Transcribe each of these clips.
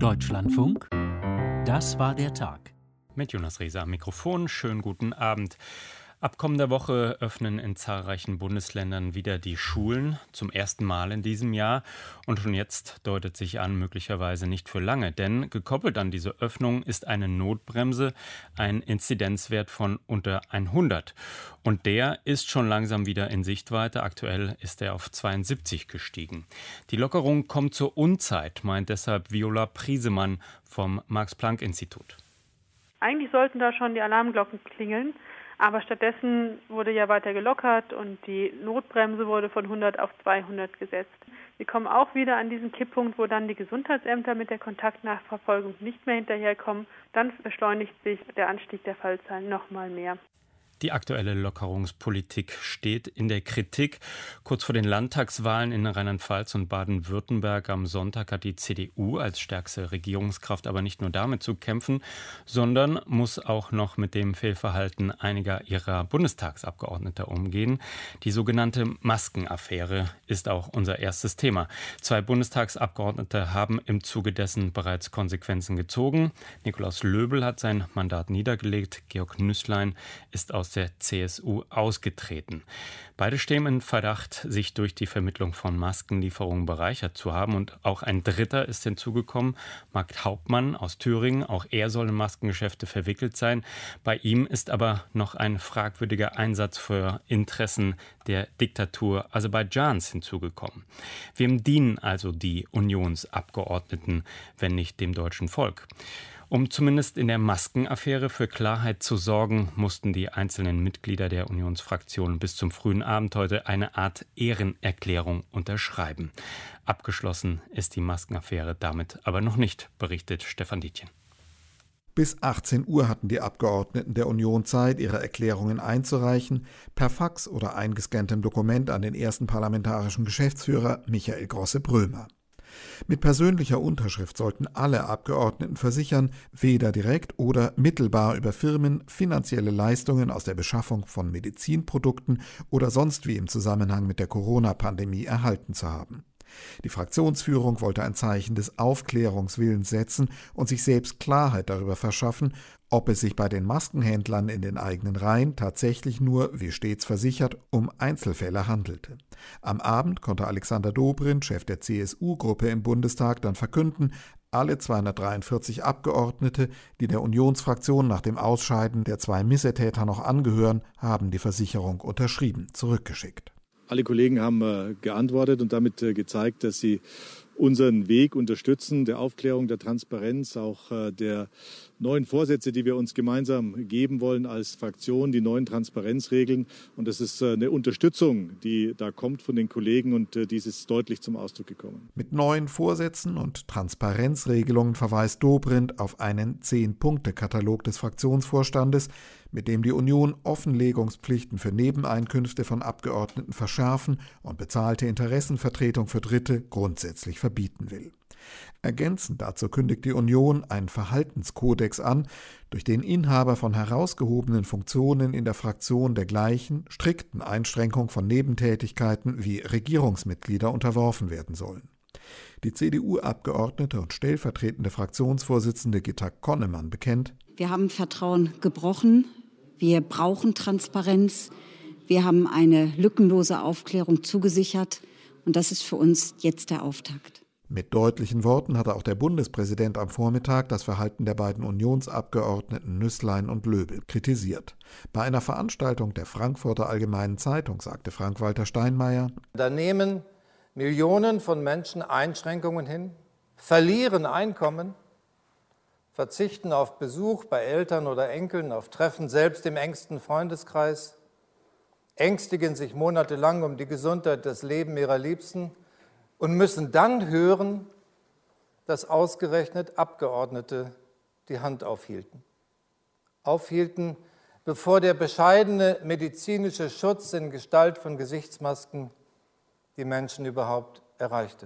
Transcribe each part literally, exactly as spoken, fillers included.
Deutschlandfunk, das war der Tag. Mit Jonas Rieser am Mikrofon. Schönen guten Abend. Ab kommender Woche öffnen in zahlreichen Bundesländern wieder die Schulen, zum ersten Mal in diesem Jahr. Und schon jetzt deutet sich an, möglicherweise nicht für lange. Denn gekoppelt an diese Öffnung ist eine Notbremse, ein Inzidenzwert von unter hundert. Und der ist schon langsam wieder in Sichtweite. Aktuell ist er auf zweiundsiebzig gestiegen. Die Lockerung kommt zur Unzeit, meint deshalb Viola Priesemann vom Max-Planck-Institut. Eigentlich sollten da schon die Alarmglocken klingeln. Aber stattdessen wurde ja weiter gelockert und die Notbremse wurde von hundert auf zweihundert gesetzt. Wir kommen auch wieder an diesen Kipppunkt, wo dann die Gesundheitsämter mit der Kontaktnachverfolgung nicht mehr hinterherkommen. Dann beschleunigt sich der Anstieg der Fallzahlen noch mal mehr. Die aktuelle Lockerungspolitik steht in der Kritik. Kurz vor den Landtagswahlen in Rheinland-Pfalz und Baden-Württemberg am Sonntag hat die C D U als stärkste Regierungskraft aber nicht nur damit zu kämpfen, sondern muss auch noch mit dem Fehlverhalten einiger ihrer Bundestagsabgeordneter umgehen. Die sogenannte Maskenaffäre ist auch unser erstes Thema. Zwei Bundestagsabgeordnete haben im Zuge dessen bereits Konsequenzen gezogen. Nikolaus Löbel hat sein Mandat niedergelegt. Georg Nüßlein ist aus der C S U ausgetreten. Beide stehen in Verdacht, sich durch die Vermittlung von Maskenlieferungen bereichert zu haben. Und auch ein Dritter ist hinzugekommen, Marc Hauptmann aus Thüringen. Auch er soll in Maskengeschäfte verwickelt sein. Bei ihm ist aber noch ein fragwürdiger Einsatz für Interessen der Diktatur Aserbaidschans hinzugekommen. Wem dienen also die Unionsabgeordneten, wenn nicht dem deutschen Volk? Um zumindest in der Maskenaffäre für Klarheit zu sorgen, mussten die einzelnen Mitglieder der Unionsfraktion bis zum frühen Abend heute eine Art Ehrenerklärung unterschreiben. Abgeschlossen ist die Maskenaffäre damit aber noch nicht, berichtet Stefan Dietjen. Bis achtzehn Uhr hatten die Abgeordneten der Union Zeit, ihre Erklärungen einzureichen, per Fax oder eingescanntem Dokument an den ersten parlamentarischen Geschäftsführer Michael Grosse-Brömer. Mit persönlicher Unterschrift sollten alle Abgeordneten versichern, weder direkt oder mittelbar über Firmen finanzielle Leistungen aus der Beschaffung von Medizinprodukten oder sonst wie im Zusammenhang mit der Corona-Pandemie erhalten zu haben. Die Fraktionsführung wollte ein Zeichen des Aufklärungswillens setzen und sich selbst Klarheit darüber verschaffen, ob es sich bei den Maskenhändlern in den eigenen Reihen tatsächlich nur, wie stets versichert, um Einzelfälle handelte. Am Abend konnte Alexander Dobrindt, Chef der C S U-Gruppe im Bundestag, dann verkünden, alle zweihundertdreiundvierzig Abgeordnete, die der Unionsfraktion nach dem Ausscheiden der zwei Missetäter noch angehören, haben die Versicherung unterschrieben, zurückgeschickt. Alle Kollegen haben äh, geantwortet und damit äh, gezeigt, dass sie unseren Weg unterstützen, der Aufklärung, der Transparenz, auch äh, der neuen Vorsätze, die wir uns gemeinsam geben wollen als Fraktion, die neuen Transparenzregeln. Und das ist äh, eine Unterstützung, die da kommt von den Kollegen und äh, dies ist deutlich zum Ausdruck gekommen. Mit neuen Vorsätzen und Transparenzregelungen verweist Dobrindt auf einen Zehn-Punkte-Katalog des Fraktionsvorstandes, mit dem die Union Offenlegungspflichten für Nebeneinkünfte von Abgeordneten verschärfen und bezahlte Interessenvertretung für Dritte grundsätzlich verbieten will. Ergänzend dazu kündigt die Union einen Verhaltenskodex an, durch den Inhaber von herausgehobenen Funktionen in der Fraktion der gleichen strikten Einschränkung von Nebentätigkeiten wie Regierungsmitglieder unterworfen werden sollen. Die C D U-Abgeordnete und stellvertretende Fraktionsvorsitzende Gitta Connemann bekennt: Wir haben Vertrauen gebrochen, wir brauchen Transparenz, wir haben eine lückenlose Aufklärung zugesichert und das ist für uns jetzt der Auftakt. Mit deutlichen Worten hatte auch der Bundespräsident am Vormittag das Verhalten der beiden Unionsabgeordneten Nüßlein und Löbel kritisiert. Bei einer Veranstaltung der Frankfurter Allgemeinen Zeitung sagte Frank-Walter Steinmeier: Da nehmen Millionen von Menschen Einschränkungen hin, verlieren Einkommen, verzichten auf Besuch bei Eltern oder Enkeln, auf Treffen selbst im engsten Freundeskreis, ängstigen sich monatelang um die Gesundheit, das Leben ihrer Liebsten und müssen dann hören, dass ausgerechnet Abgeordnete die Hand aufhielten. Aufhielten, bevor der bescheidene medizinische Schutz in Gestalt von Gesichtsmasken die Menschen überhaupt erreichte.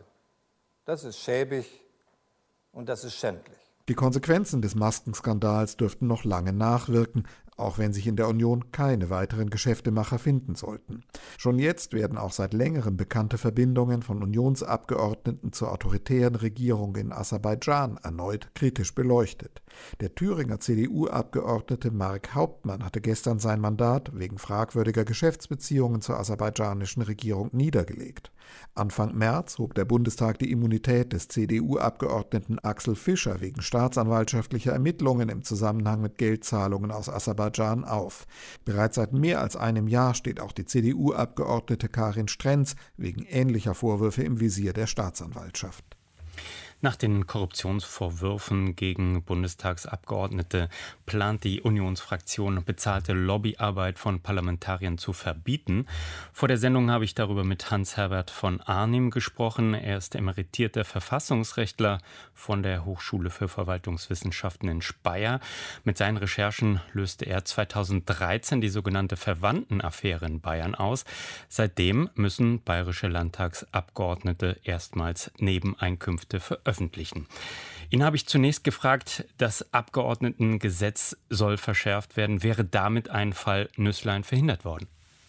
Das ist schäbig und das ist schändlich. Die Konsequenzen des Maskenskandals dürften noch lange nachwirken. auch wenn sich in der Union keine weiteren Geschäftemacher finden sollten. Schon jetzt werden auch seit längerem bekannte Verbindungen von Unionsabgeordneten zur autoritären Regierung in Aserbaidschan erneut kritisch beleuchtet. Der Thüringer C D U-Abgeordnete Mark Hauptmann hatte gestern sein Mandat wegen fragwürdiger Geschäftsbeziehungen zur aserbaidschanischen Regierung niedergelegt. Anfang März hob der Bundestag die Immunität des C D U-Abgeordneten Axel Fischer wegen staatsanwaltschaftlicher Ermittlungen im Zusammenhang mit Geldzahlungen aus Aserbaidschan auf. Bereits seit mehr als einem Jahr steht auch die C D U-Abgeordnete Karin Strenz wegen ähnlicher Vorwürfe im Visier der Staatsanwaltschaft. Nach den Korruptionsvorwürfen gegen Bundestagsabgeordnete plant die Unionsfraktion, bezahlte Lobbyarbeit von Parlamentariern zu verbieten. Vor der Sendung habe ich darüber mit Hans-Herbert von Arnim gesprochen. Er ist emeritierter Verfassungsrechtler von der Hochschule für Verwaltungswissenschaften in Speyer. Mit seinen Recherchen löste er zweitausenddreizehn die sogenannte Verwandtenaffäre in Bayern aus. Seitdem müssen bayerische Landtagsabgeordnete erstmals Nebeneinkünfte veröffentlichen. Öffentlichen. Ihn habe ich zunächst gefragt, das Abgeordnetengesetz soll verschärft werden. Wäre damit ein Fall Nüßlein verhindert worden?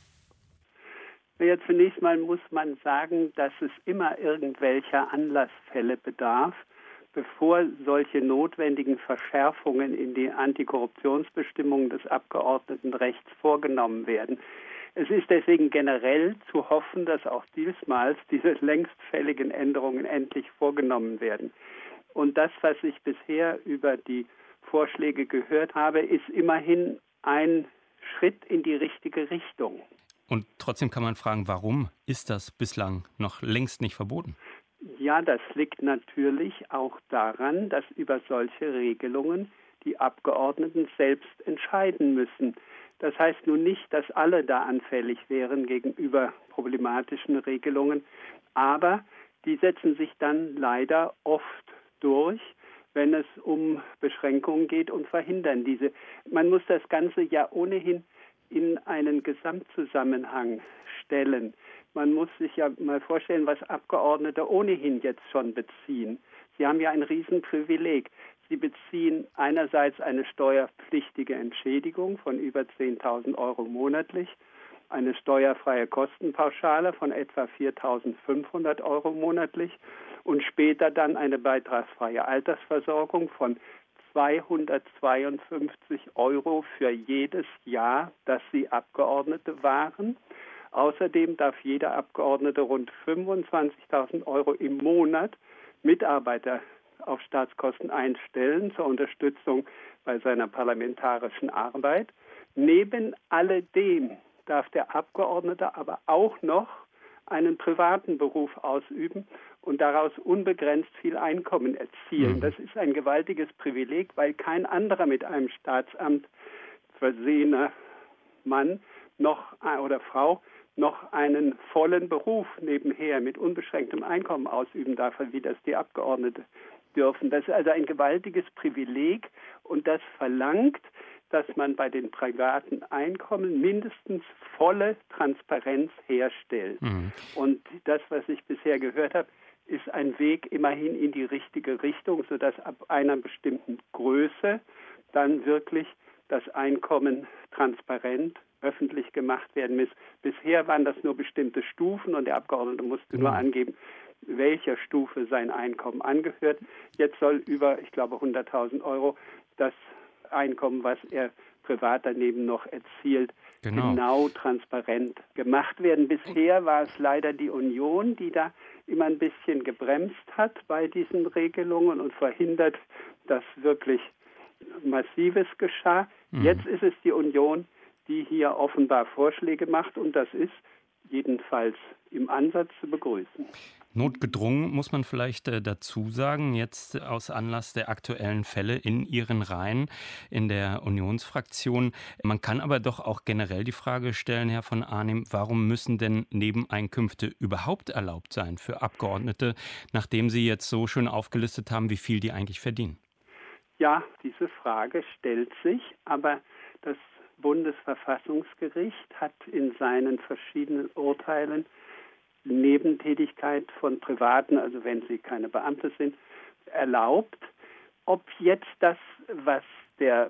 Ja, zunächst mal muss man sagen, dass es immer irgendwelcher Anlassfälle bedarf, bevor solche notwendigen Verschärfungen in die Antikorruptionsbestimmungen des Abgeordnetenrechts vorgenommen werden. Es ist deswegen generell zu hoffen, dass auch diesmals diese längst fälligen Änderungen endlich vorgenommen werden. Und das, was ich bisher über die Vorschläge gehört habe, ist immerhin ein Schritt in die richtige Richtung. Und trotzdem kann man fragen, warum ist das bislang noch längst nicht verboten? Ja, das liegt natürlich auch daran, dass über solche Regelungen die Abgeordneten selbst entscheiden müssen. Das heißt nun nicht, dass alle da anfällig wären gegenüber problematischen Regelungen, aber die setzen sich dann leider oft durch, wenn es um Beschränkungen geht und verhindern diese. Man muss das Ganze ja ohnehin in einen Gesamtzusammenhang stellen. Man muss sich ja mal vorstellen, was Abgeordnete ohnehin jetzt schon beziehen. Sie haben ja ein Riesenprivileg. Sie beziehen einerseits eine steuerpflichtige Entschädigung von über zehntausend Euro monatlich, eine steuerfreie Kostenpauschale von etwa viertausendfünfhundert Euro monatlich und später dann eine beitragsfreie Altersversorgung von zweihundertzweiundfünfzig Euro für jedes Jahr, dass sie Abgeordnete waren. Außerdem darf jeder Abgeordnete rund fünfundzwanzigtausend Euro im Monat Mitarbeiter auf Staatskosten einstellen zur Unterstützung bei seiner parlamentarischen Arbeit. Neben alledem darf der Abgeordnete aber auch noch einen privaten Beruf ausüben und daraus unbegrenzt viel Einkommen erzielen. Das ist ein gewaltiges Privileg, weil kein anderer mit einem Staatsamt versehener Mann noch oder Frau noch einen vollen Beruf nebenher mit unbeschränktem Einkommen ausüben darf, wie das die Abgeordnete dürfen. Das ist also ein gewaltiges Privileg und das verlangt, dass man bei den privaten Einkommen mindestens volle Transparenz herstellt. Mhm. Und das, was ich bisher gehört habe, ist ein Weg immerhin in die richtige Richtung, sodass ab einer bestimmten Größe dann wirklich das Einkommen transparent öffentlich gemacht werden muss. Bisher waren das nur bestimmte Stufen und der Abgeordnete musste mhm. nur angeben, welcher Stufe sein Einkommen angehört. Jetzt soll über, ich glaube, hunderttausend Euro das Einkommen, was er privat daneben noch erzielt, genau. genau transparent gemacht werden. Bisher war es leider die Union, die da immer ein bisschen gebremst hat bei diesen Regelungen und verhindert, dass wirklich Massives geschah. Mhm. Jetzt ist es die Union, die hier offenbar Vorschläge macht und das ist jedenfalls im Ansatz zu begrüßen. Notgedrungen muss man vielleicht äh, dazu sagen, jetzt aus Anlass der aktuellen Fälle in Ihren Reihen in der Unionsfraktion. Man kann aber doch auch generell die Frage stellen, Herr von Arnim, warum müssen denn Nebeneinkünfte überhaupt erlaubt sein für Abgeordnete, nachdem Sie jetzt so schön aufgelistet haben, wie viel die eigentlich verdienen? Ja, diese Frage stellt sich, aber das Bundesverfassungsgericht hat in seinen verschiedenen Urteilen Nebentätigkeit von Privaten, also wenn sie keine Beamte sind, erlaubt. Ob jetzt das, was der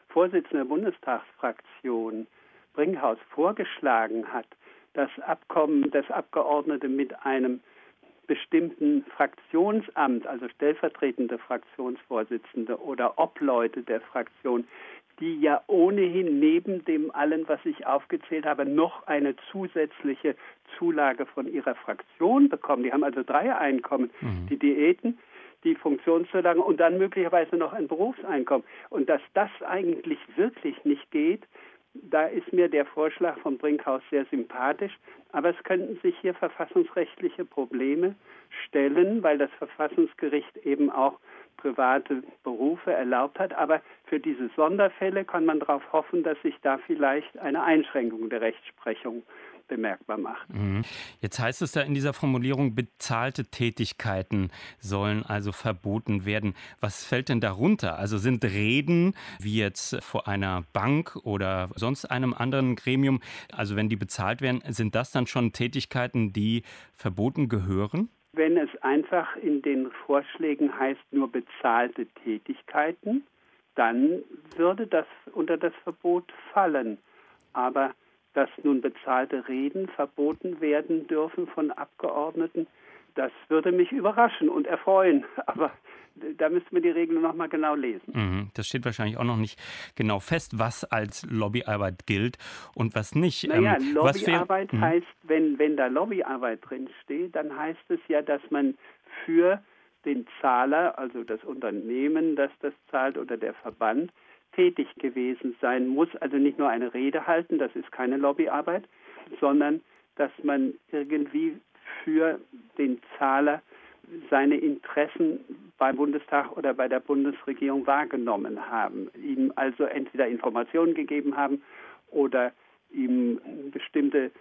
Vorsitzende der Bundestagsfraktion Brinkhaus vorgeschlagen hat, das Abkommen, das Abgeordnete mit einem bestimmten Fraktionsamt, also stellvertretende Fraktionsvorsitzende oder Obleute der Fraktion, die ja ohnehin neben dem allen, was ich aufgezählt habe, noch eine zusätzliche Zulage von ihrer Fraktion bekommen. Die haben also drei Einkommen, mhm. die Diäten, die Funktionszulagen und dann möglicherweise noch ein Berufseinkommen. Und dass das eigentlich wirklich nicht geht, da ist mir der Vorschlag von Brinkhaus sehr sympathisch. Aber es könnten sich hier verfassungsrechtliche Probleme stellen, weil das Verfassungsgericht eben auch private Berufe erlaubt hat. Aber für diese Sonderfälle kann man darauf hoffen, dass sich da vielleicht eine Einschränkung der Rechtsprechung bemerkbar macht. Jetzt heißt es da in dieser Formulierung, bezahlte Tätigkeiten sollen also verboten werden. Was fällt denn darunter? Also sind Reden, wie jetzt vor einer Bank oder sonst einem anderen Gremium, also wenn die bezahlt werden, sind das dann schon Tätigkeiten, die verboten gehören? Wenn es einfach in den Vorschlägen heißt, nur bezahlte Tätigkeiten, dann würde das unter das Verbot fallen. Aber dass nun bezahlte Reden verboten werden dürfen von Abgeordneten, das würde mich überraschen und erfreuen. Aber da müssten wir die Regeln noch mal genau lesen. Das steht wahrscheinlich auch noch nicht genau fest, was als Lobbyarbeit gilt und was nicht. Naja, ähm, Lobbyarbeit was heißt, wenn, wenn da Lobbyarbeit drin steht, dann heißt es ja, dass man für den Zahler, also das Unternehmen, das das zahlt oder der Verband, tätig gewesen sein muss, also nicht nur eine Rede halten, das ist keine Lobbyarbeit, sondern dass man irgendwie für den Zahler seine Interessen beim Bundestag oder bei der Bundesregierung wahrgenommen haben, ihm also entweder Informationen gegeben haben oder ihm bestimmte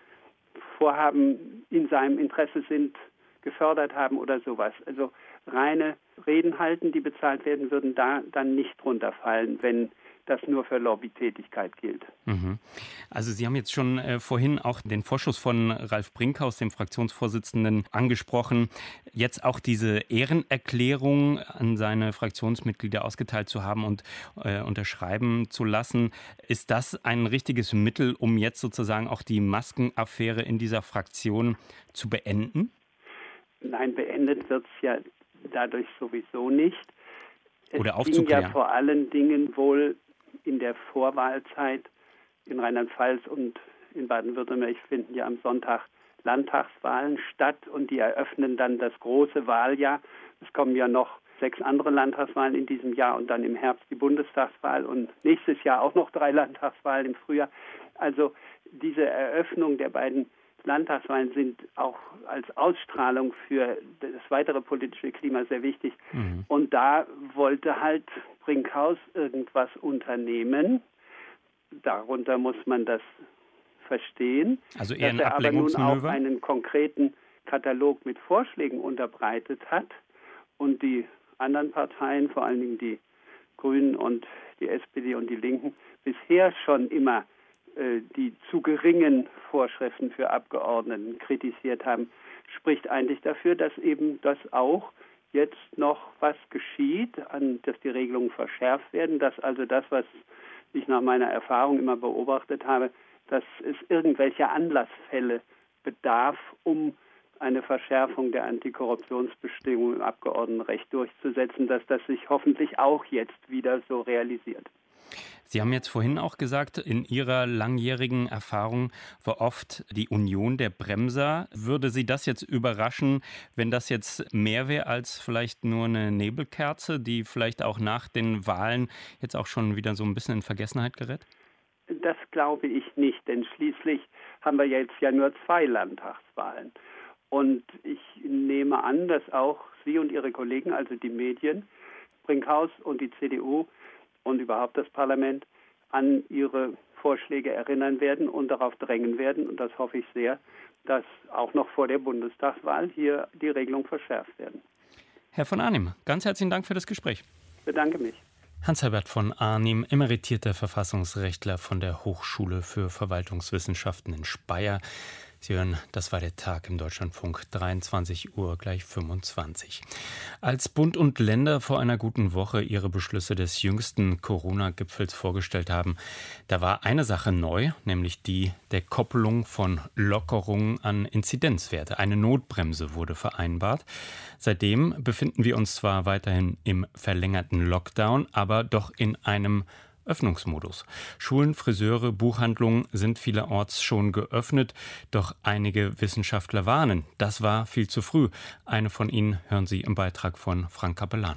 Vorhaben in seinem Interesse sind, gefördert haben oder sowas. Also reine Reden halten, die bezahlt werden, würden da dann nicht drunter fallen, wenn das nur für Lobbytätigkeit gilt. Also Sie haben jetzt schon äh, vorhin auch den Vorschuss von Ralf Brinkhaus, dem Fraktionsvorsitzenden, angesprochen. Jetzt auch diese Ehrenerklärung an seine Fraktionsmitglieder ausgeteilt zu haben und äh, unterschreiben zu lassen. Ist das ein richtiges Mittel, um jetzt sozusagen auch die Maskenaffäre in dieser Fraktion zu beenden? Nein, beendet wird es ja dadurch sowieso nicht. Es Oder ging aufzuklären. ja vor allen Dingen wohl in der Vorwahlzeit in Rheinland-Pfalz und in Baden-Württemberg finden ja am Sonntag Landtagswahlen statt und die eröffnen dann das große Wahljahr. Es kommen ja noch sechs andere Landtagswahlen in diesem Jahr und dann im Herbst die Bundestagswahl und nächstes Jahr auch noch drei Landtagswahlen im Frühjahr. Also diese Eröffnung der beiden Landtagswahlen sind auch als Ausstrahlung für das weitere politische Klima sehr wichtig. Mhm. Und da wollte halt Brinkhaus irgendwas unternehmen. Darunter muss man das verstehen. Also eher ein dass er aber nun Ablenkungsmanöver? auch einen konkreten Katalog mit Vorschlägen unterbreitet hat und die anderen Parteien, vor allen Dingen die Grünen und die S P D und die Linken, bisher schon immer die zu geringen Vorschriften für Abgeordneten kritisiert haben, spricht eigentlich dafür, dass eben das auch jetzt noch was geschieht, an, dass die Regelungen verschärft werden, dass also das, was ich nach meiner Erfahrung immer beobachtet habe, dass es irgendwelche Anlassfälle bedarf, um eine Verschärfung der Antikorruptionsbestimmungen im Abgeordnetenrecht durchzusetzen, dass das sich hoffentlich auch jetzt wieder so realisiert. Sie haben jetzt vorhin auch gesagt, in Ihrer langjährigen Erfahrung war oft die Union der Bremser. Würde Sie das jetzt überraschen, wenn das jetzt mehr wäre als vielleicht nur eine Nebelkerze, die vielleicht auch nach den Wahlen jetzt auch schon wieder so ein bisschen in Vergessenheit gerät? Das glaube ich nicht, denn schließlich haben wir jetzt ja nur zwei Landtagswahlen. Und ich nehme an, dass auch Sie und Ihre Kollegen, also die Medien, Brinkhaus und die C D U, und überhaupt das Parlament an ihre Vorschläge erinnern werden und darauf drängen werden. Und das hoffe ich sehr, dass auch noch vor der Bundestagswahl hier die Regelungen verschärft werden. Herr von Arnim, ganz herzlichen Dank für das Gespräch. Ich bedanke mich. Hans-Herbert von Arnim, emeritierter Verfassungsrechtler von der Hochschule für Verwaltungswissenschaften in Speyer. Sie hören, das war der Tag im Deutschlandfunk, dreiundzwanzig Uhr gleich fünfundzwanzig. Als Bund und Länder vor einer guten Woche ihre Beschlüsse des jüngsten Corona-Gipfels vorgestellt haben, da war eine Sache neu, nämlich die der Koppelung von Lockerungen an Inzidenzwerte. Eine Notbremse wurde vereinbart. Seitdem befinden wir uns zwar weiterhin im verlängerten Lockdown, aber doch in einem Öffnungsmodus. Schulen, Friseure, Buchhandlungen sind vielerorts schon geöffnet, doch einige Wissenschaftler warnen, das war viel zu früh. Eine von ihnen hören Sie im Beitrag von Frank Capellan.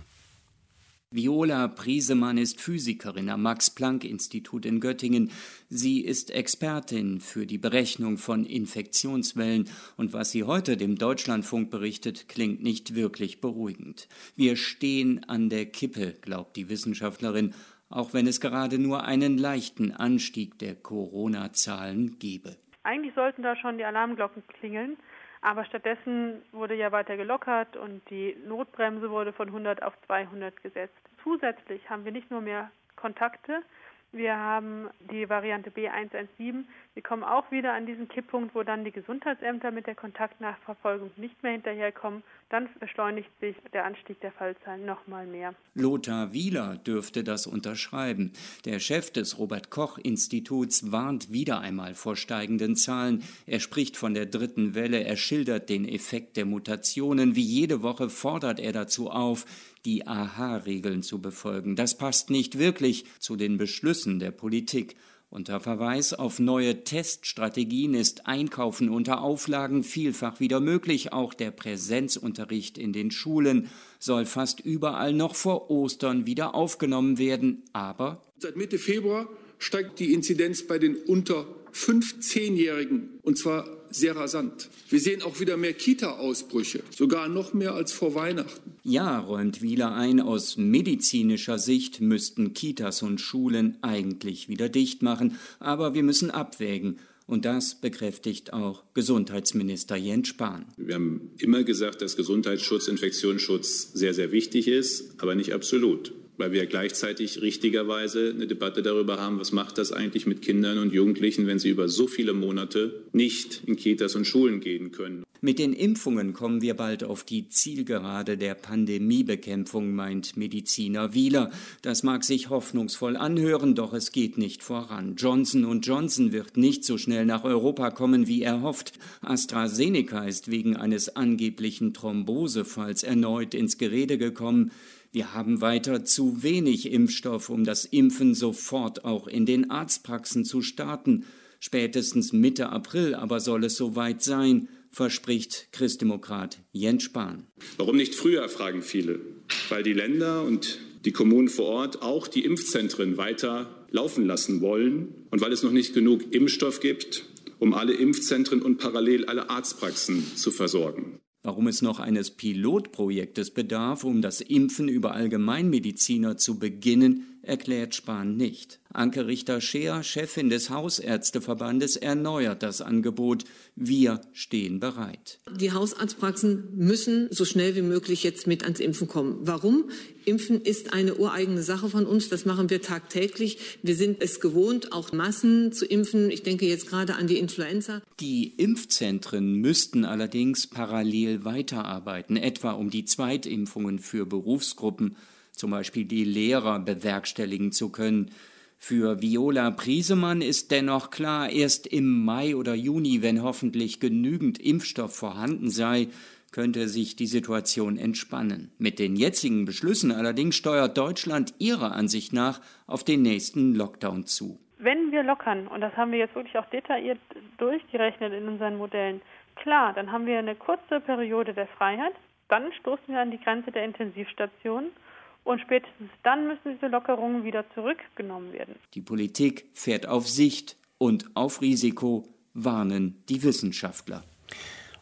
Viola Priesemann ist Physikerin am Max-Planck-Institut in Göttingen. Sie ist Expertin für die Berechnung von Infektionswellen. Und was sie heute dem Deutschlandfunk berichtet, klingt nicht wirklich beruhigend. Wir stehen an der Kippe, glaubt die Wissenschaftlerin, auch wenn es gerade nur einen leichten Anstieg der Corona-Zahlen gebe. Eigentlich sollten da schon die Alarmglocken klingeln, aber stattdessen wurde ja weiter gelockert und die Notbremse wurde von hundert auf zweihundert gesetzt. Zusätzlich haben wir nicht nur mehr Kontakte, wir haben die Variante B eins eins sieben. Wir kommen auch wieder an diesen Kipppunkt, wo dann die Gesundheitsämter mit der Kontaktnachverfolgung nicht mehr hinterherkommen. Dann beschleunigt sich der Anstieg der Fallzahlen noch mal mehr. Lothar Wieler dürfte das unterschreiben. Der Chef des Robert-Koch-Instituts warnt wieder einmal vor steigenden Zahlen. Er spricht von der dritten Welle, er schildert den Effekt der Mutationen. Wie jede Woche fordert er dazu auf, die A H-Regeln zu befolgen. Das passt nicht wirklich zu den Beschlüssen der Politik. Unter Verweis auf neue Teststrategien ist Einkaufen unter Auflagen vielfach wieder möglich. Auch der Präsenzunterricht in den Schulen soll fast überall noch vor Ostern wieder aufgenommen werden. Aber seit Mitte Februar steigt die Inzidenz bei den unter fünfzehnjährigen und zwar sehr rasant. Wir sehen auch wieder mehr Kita-Ausbrüche, sogar noch mehr als vor Weihnachten. Ja, räumt Wieler ein, aus medizinischer Sicht müssten Kitas und Schulen eigentlich wieder dicht machen. Aber wir müssen abwägen. Und das bekräftigt auch Gesundheitsminister Jens Spahn. Wir haben immer gesagt, dass Gesundheitsschutz, Infektionsschutz sehr, sehr wichtig ist, aber nicht absolut. Weil wir gleichzeitig richtigerweise eine Debatte darüber haben, was macht das eigentlich mit Kindern und Jugendlichen, wenn sie über so viele Monate nicht in Kitas und Schulen gehen können. Mit den Impfungen kommen wir bald auf die Zielgerade der Pandemiebekämpfung, meint Mediziner Wieler. Das mag sich hoffnungsvoll anhören, doch es geht nicht voran. Johnson und Johnson wird nicht so schnell nach Europa kommen, wie er hofft. AstraZeneca ist wegen eines angeblichen Thrombosefalls erneut ins Gerede gekommen. Wir haben weiter zu wenig Impfstoff, um das Impfen sofort auch in den Arztpraxen zu starten. Spätestens Mitte April aber soll es soweit sein, verspricht Christdemokrat Jens Spahn. Warum nicht früher, fragen viele. Weil die Länder und die Kommunen vor Ort auch die Impfzentren weiter laufen lassen wollen und weil es noch nicht genug Impfstoff gibt, um alle Impfzentren und parallel alle Arztpraxen zu versorgen. Warum es noch eines Pilotprojektes bedarf, um das Impfen über Allgemeinmediziner zu beginnen, erklärt Spahn nicht. Anke Richter-Scheer, Chefin des Hausärzteverbandes, erneuert das Angebot. Wir stehen bereit. Die Hausarztpraxen müssen so schnell wie möglich jetzt mit ans Impfen kommen. Warum? Impfen ist eine ureigene Sache von uns. Das machen wir tagtäglich. Wir sind es gewohnt, auch Massen zu impfen. Ich denke jetzt gerade an die Influenza. Die Impfzentren müssten allerdings parallel weiterarbeiten, etwa um die Zweitimpfungen für Berufsgruppen, zum Beispiel die Lehrer, bewerkstelligen zu können. Für Viola Priesemann ist dennoch klar, erst im Mai oder Juni, wenn hoffentlich genügend Impfstoff vorhanden sei, könnte sich die Situation entspannen. Mit den jetzigen Beschlüssen allerdings steuert Deutschland ihrer Ansicht nach auf den nächsten Lockdown zu. Wenn wir lockern, und das haben wir jetzt wirklich auch detailliert durchgerechnet in unseren Modellen, klar, dann haben wir eine kurze Periode der Freiheit, dann stoßen wir an die Grenze der Intensivstationen. Und spätestens dann müssen diese Lockerungen wieder zurückgenommen werden. Die Politik fährt auf Sicht und auf Risiko, warnen die Wissenschaftler.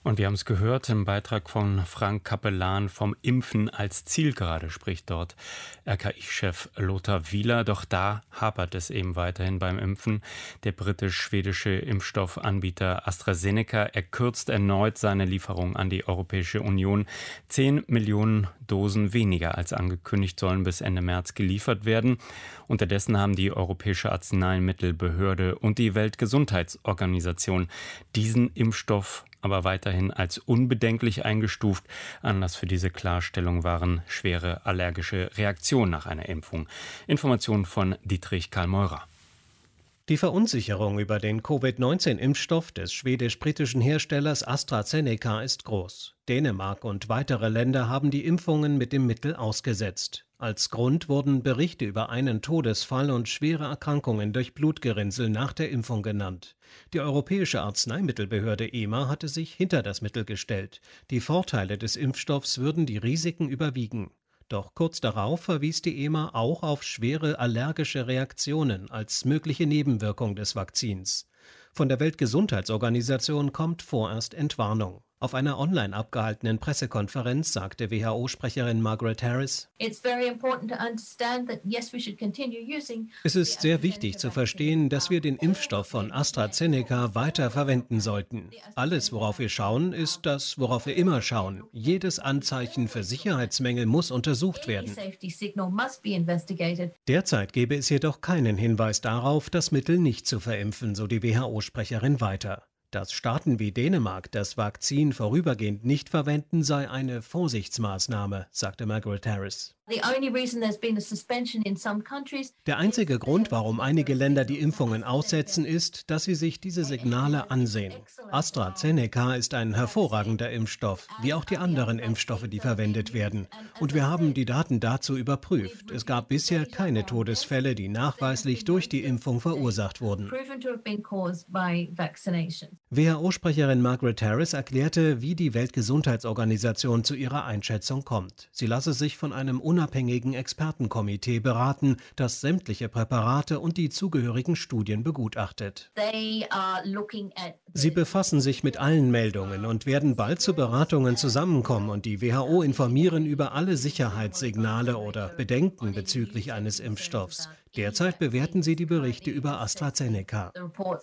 Und wir haben es gehört im Beitrag von Frank Capellan vom Impfen als Zielgerade, spricht dort R K I-Chef Lothar Wieler. Doch da hapert es eben weiterhin beim Impfen. Der britisch-schwedische Impfstoffanbieter AstraZeneca, er kürzt erneut seine Lieferung an die Europäische Union. Zehn Millionen Dosen weniger als angekündigt sollen bis Ende März geliefert werden. Unterdessen haben die Europäische Arzneimittelbehörde und die Weltgesundheitsorganisation diesen Impfstoff aber weiterhin als unbedenklich eingestuft. Anlass für diese Klarstellung waren schwere allergische Reaktionen nach einer Impfung. Informationen von Dietrich Karl-Meurer. Die Verunsicherung über den Covid neunzehn Impfstoff des schwedisch-britischen Herstellers AstraZeneca ist groß. Dänemark und weitere Länder haben die Impfungen mit dem Mittel ausgesetzt. Als Grund wurden Berichte über einen Todesfall und schwere Erkrankungen durch Blutgerinnsel nach der Impfung genannt. Die Europäische Arzneimittelbehörde E M A hatte sich hinter das Mittel gestellt. Die Vorteile des Impfstoffs würden die Risiken überwiegen. Doch kurz darauf verwies die E M A auch auf schwere allergische Reaktionen als mögliche Nebenwirkung des Vakzins. Von der Weltgesundheitsorganisation kommt vorerst Entwarnung. Auf einer online abgehaltenen Pressekonferenz sagte W H O-Sprecherin Margaret Harris: Es ist sehr wichtig zu verstehen, dass wir den Impfstoff von AstraZeneca weiter verwenden sollten. Alles, worauf wir schauen, ist das, worauf wir immer schauen. Jedes Anzeichen für Sicherheitsmängel muss untersucht werden. Derzeit gebe es jedoch keinen Hinweis darauf, das Mittel nicht zu verimpfen, so die W H O-Sprecherin weiter. Dass Staaten wie Dänemark das Vakzin vorübergehend nicht verwenden, sei eine Vorsichtsmaßnahme, sagte Margaret Harris. Der einzige Grund, warum einige Länder die Impfungen aussetzen, ist, dass sie sich diese Signale ansehen. AstraZeneca ist ein hervorragender Impfstoff, wie auch die anderen Impfstoffe, die verwendet werden. Und wir haben die Daten dazu überprüft. Es gab bisher keine Todesfälle, die nachweislich durch die Impfung verursacht wurden. W H O-Sprecherin Margaret Harris erklärte, wie die Weltgesundheitsorganisation zu ihrer Einschätzung kommt. Sie lasse sich von einem unabhängigen Expertenkomitee beraten, das sämtliche Präparate und die zugehörigen Studien begutachtet. Sie befassen sich mit allen Meldungen und werden bald zu Beratungen zusammenkommen und die W H O informieren über alle Sicherheitssignale oder Bedenken bezüglich eines Impfstoffs. Derzeit bewerten sie die Berichte über AstraZeneca.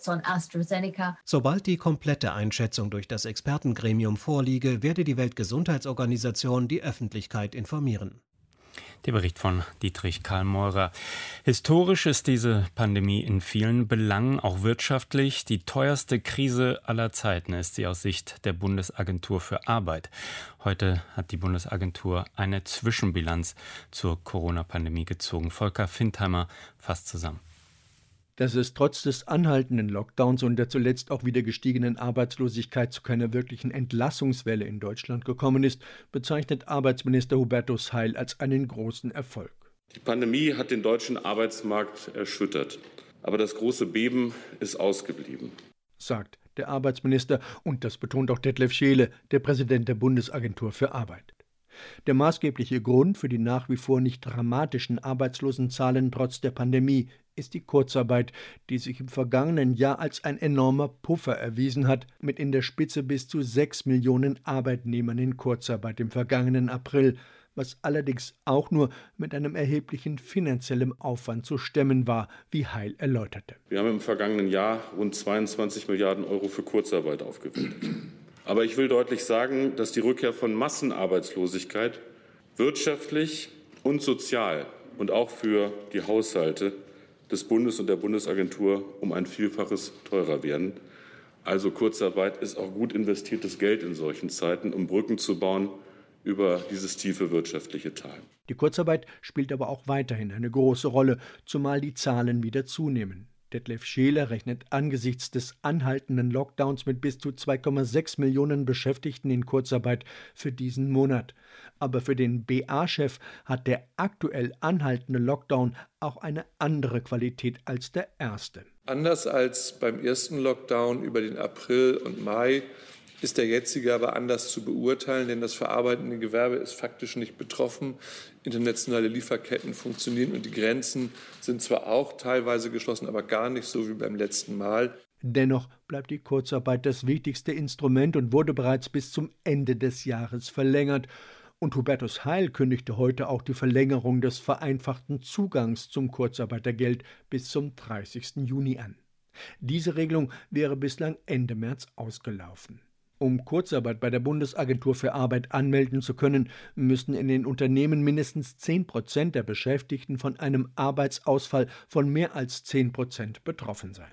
Sobald die komplette Einschätzung durch das Expertengremium vorliege, werde die Weltgesundheitsorganisation die Öffentlichkeit informieren. Der Bericht von Dietrich Karl-Meurer. Historisch ist diese Pandemie in vielen Belangen, auch wirtschaftlich. Die teuerste Krise aller Zeiten ist sie aus Sicht der Bundesagentur für Arbeit. Heute hat die Bundesagentur eine Zwischenbilanz zur Corona-Pandemie gezogen. Volker Findheimer fasst zusammen. Dass es trotz des anhaltenden Lockdowns und der zuletzt auch wieder gestiegenen Arbeitslosigkeit zu keiner wirklichen Entlassungswelle in Deutschland gekommen ist, bezeichnet Arbeitsminister Hubertus Heil als einen großen Erfolg. Die Pandemie hat den deutschen Arbeitsmarkt erschüttert, aber das große Beben ist ausgeblieben, sagt der Arbeitsminister, und das betont auch Detlef Scheele, der Präsident der Bundesagentur für Arbeit. Der maßgebliche Grund für die nach wie vor nicht dramatischen Arbeitslosenzahlen trotz der Pandemie ist die Kurzarbeit, die sich im vergangenen Jahr als ein enormer Puffer erwiesen hat, mit in der Spitze bis zu sechs Millionen Arbeitnehmern in Kurzarbeit im vergangenen April, was allerdings auch nur mit einem erheblichen finanziellen Aufwand zu stemmen war, wie Heil erläuterte. Wir haben im vergangenen Jahr rund zweiundzwanzig Milliarden Euro für Kurzarbeit aufgewendet. Aber ich will deutlich sagen, dass die Rückkehr von Massenarbeitslosigkeit wirtschaftlich und sozial und auch für die Haushalte des Bundes und der Bundesagentur um ein Vielfaches teurer werden. Also Kurzarbeit ist auch gut investiertes Geld in solchen Zeiten, um Brücken zu bauen über dieses tiefe wirtschaftliche Tal. Die Kurzarbeit spielt aber auch weiterhin eine große Rolle, zumal die Zahlen wieder zunehmen. Detlef Scheele rechnet angesichts des anhaltenden Lockdowns mit bis zu zwei Komma sechs Millionen Beschäftigten in Kurzarbeit für diesen Monat. Aber für den B A-Chef hat der aktuell anhaltende Lockdown auch eine andere Qualität als der erste. Anders als beim ersten Lockdown über den April und Mai ist der jetzige aber anders zu beurteilen, denn das verarbeitende Gewerbe ist faktisch nicht betroffen. Internationale Lieferketten funktionieren und die Grenzen sind zwar auch teilweise geschlossen, aber gar nicht so wie beim letzten Mal. Dennoch bleibt die Kurzarbeit das wichtigste Instrument und wurde bereits bis zum Ende des Jahres verlängert. Und Hubertus Heil kündigte heute auch die Verlängerung des vereinfachten Zugangs zum Kurzarbeitergeld bis zum dreißigsten Juni an. Diese Regelung wäre bislang Ende März ausgelaufen. Um Kurzarbeit bei der Bundesagentur für Arbeit anmelden zu können, müssen in den Unternehmen mindestens zehn Prozent der Beschäftigten von einem Arbeitsausfall von mehr als zehn Prozent betroffen sein.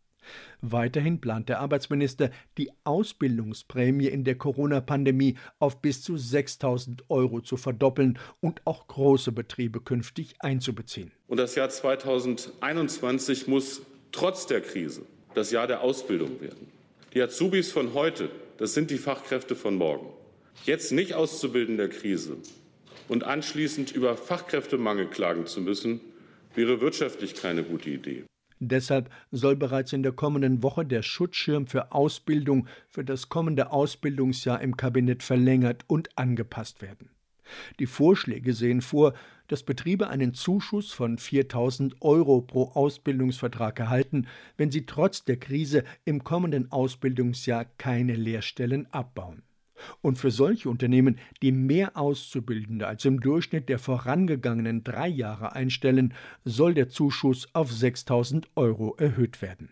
Weiterhin plant der Arbeitsminister, die Ausbildungsprämie in der Corona-Pandemie auf bis zu sechstausend Euro zu verdoppeln und auch große Betriebe künftig einzubeziehen. Und das Jahr zweitausendeinundzwanzig muss trotz der Krise das Jahr der Ausbildung werden. Die Azubis von heute, das sind die Fachkräfte von morgen. Jetzt nicht auszubilden in der Krise und anschließend über Fachkräftemangel klagen zu müssen, wäre wirtschaftlich keine gute Idee. Deshalb soll bereits in der kommenden Woche der Schutzschirm für Ausbildung für das kommende Ausbildungsjahr im Kabinett verlängert und angepasst werden. Die Vorschläge sehen vor, dass Betriebe einen Zuschuss von viertausend Euro pro Ausbildungsvertrag erhalten, wenn sie trotz der Krise im kommenden Ausbildungsjahr keine Lehrstellen abbauen. Und für solche Unternehmen, die mehr Auszubildende als im Durchschnitt der vorangegangenen drei Jahre einstellen, soll der Zuschuss auf sechstausend Euro erhöht werden.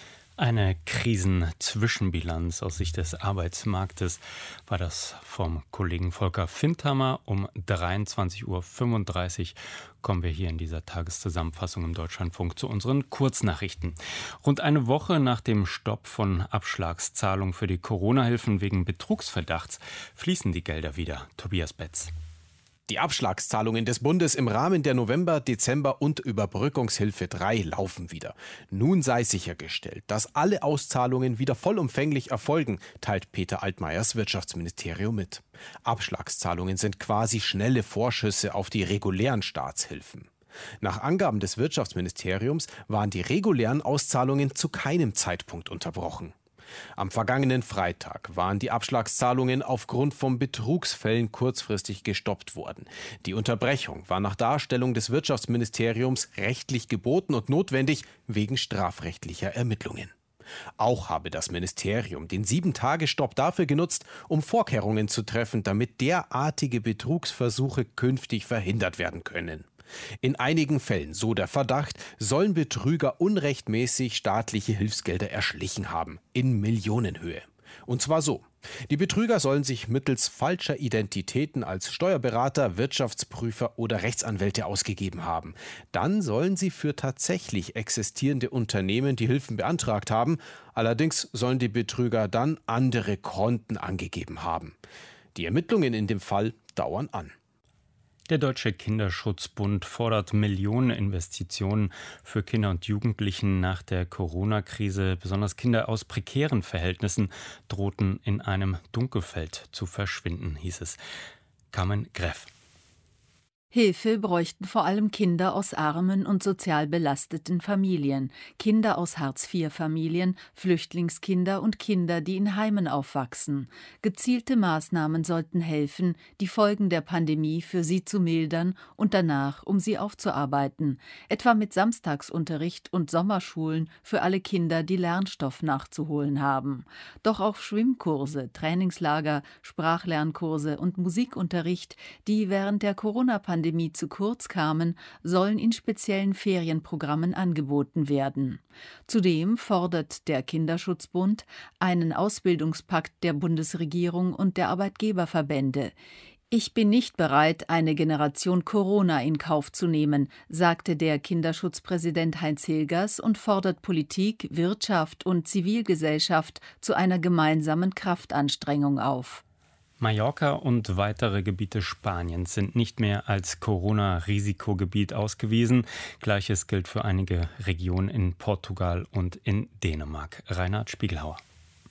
Eine Krisenzwischenbilanz aus Sicht des Arbeitsmarktes war das vom Kollegen Volker Findhammer. Um dreiundzwanzig Uhr fünfunddreißig kommen wir hier in dieser Tageszusammenfassung im Deutschlandfunk zu unseren Kurznachrichten. Rund eine Woche nach dem Stopp von Abschlagszahlungen für die Corona-Hilfen wegen Betrugsverdachts fließen die Gelder wieder. Tobias Betz. Die Abschlagszahlungen des Bundes im Rahmen der November-, Dezember- und Überbrückungshilfe drei laufen wieder. Nun sei sichergestellt, dass alle Auszahlungen wieder vollumfänglich erfolgen, teilt Peter Altmaiers Wirtschaftsministerium mit. Abschlagszahlungen sind quasi schnelle Vorschüsse auf die regulären Staatshilfen. Nach Angaben des Wirtschaftsministeriums waren die regulären Auszahlungen zu keinem Zeitpunkt unterbrochen. Am vergangenen Freitag waren die Abschlagszahlungen aufgrund von Betrugsfällen kurzfristig gestoppt worden. Die Unterbrechung war nach Darstellung des Wirtschaftsministeriums rechtlich geboten und notwendig wegen strafrechtlicher Ermittlungen. Auch habe das Ministerium den Sieben-Tage-Stopp dafür genutzt, um Vorkehrungen zu treffen, damit derartige Betrugsversuche künftig verhindert werden können. In einigen Fällen, so der Verdacht, sollen Betrüger unrechtmäßig staatliche Hilfsgelder erschlichen haben, in Millionenhöhe. Und zwar so: Die Betrüger sollen sich mittels falscher Identitäten als Steuerberater, Wirtschaftsprüfer oder Rechtsanwälte ausgegeben haben. Dann sollen sie für tatsächlich existierende Unternehmen die Hilfen beantragt haben. Allerdings sollen die Betrüger dann andere Konten angegeben haben. Die Ermittlungen in dem Fall dauern an. Der Deutsche Kinderschutzbund fordert Millioneninvestitionen für Kinder und Jugendlichen nach der Corona-Krise. Besonders Kinder aus prekären Verhältnissen drohten in einem Dunkelfeld zu verschwinden, hieß es. Carmen Greff. Hilfe bräuchten vor allem Kinder aus armen und sozial belasteten Familien, Kinder aus Hartz-vier-Familien, Flüchtlingskinder und Kinder, die in Heimen aufwachsen. Gezielte Maßnahmen sollten helfen, die Folgen der Pandemie für sie zu mildern und danach, um sie aufzuarbeiten, etwa mit Samstagsunterricht und Sommerschulen für alle Kinder, die Lernstoff nachzuholen haben. Doch auch Schwimmkurse, Trainingslager, Sprachlernkurse und Musikunterricht, die während der Corona-Pandemie zu kurz kamen, sollen in speziellen Ferienprogrammen angeboten werden. Zudem fordert der Kinderschutzbund einen Ausbildungspakt der Bundesregierung und der Arbeitgeberverbände. Ich bin nicht bereit, eine Generation Corona in Kauf zu nehmen, sagte der Kinderschutzpräsident Heinz Hilgers und fordert Politik, Wirtschaft und Zivilgesellschaft zu einer gemeinsamen Kraftanstrengung auf. Mallorca und weitere Gebiete Spaniens sind nicht mehr als Corona-Risikogebiet ausgewiesen. Gleiches gilt für einige Regionen in Portugal und in Dänemark. Reinhard Spiegelhauer.